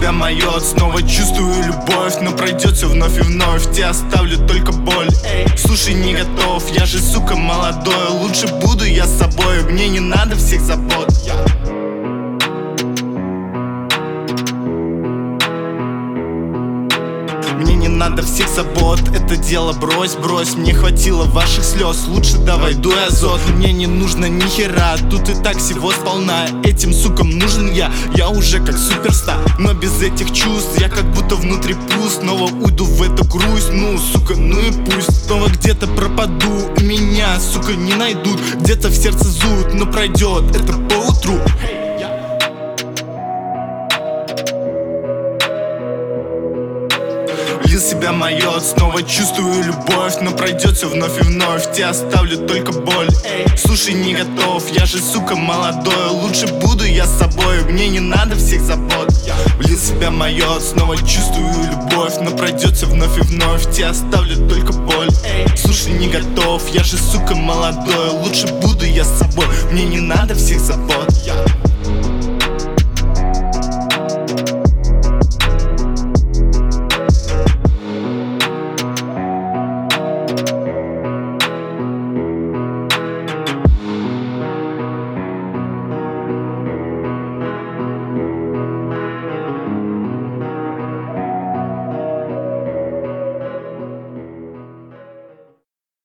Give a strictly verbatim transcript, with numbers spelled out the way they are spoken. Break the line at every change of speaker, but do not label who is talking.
себя майот, снова чувствую любовь, но пройдет все вновь и вновь, тебе оставлю только боль. Эй, слушай, не готов, я же, сука, молодой, лучше буду я с собой, мне не надо всех забот. Мне не надо всех забот, это дело брось, брось. Мне хватило ваших слез, лучше давай дуй азот. Мне не нужно ни хера, тут и так всего сполна. Этим сукам нужен я, я уже как суперстар. Но без этих чувств я как будто внутри пуст. Снова уйду в эту грусть, ну сука, ну и пусть. Снова где-то пропаду, и меня, сука, не найдут. Где-то в сердце зуд, но пройдет это поутру. Лил себя майот, снова чувствую любовь, но пройдет все вновь и вновь, тебе оставлю только боль. Эй, слушай, не готов, я же, сука, молодой, лучше буду я с собой, мне не надо всех забот. Влил себя майот, снова чувствую любовь, но пройдет все вновь и вновь, тебе оставлю только боль. Эй, слушай, не готов, я же, сука, молодой, лучше буду я с собой, мне не надо всех забот.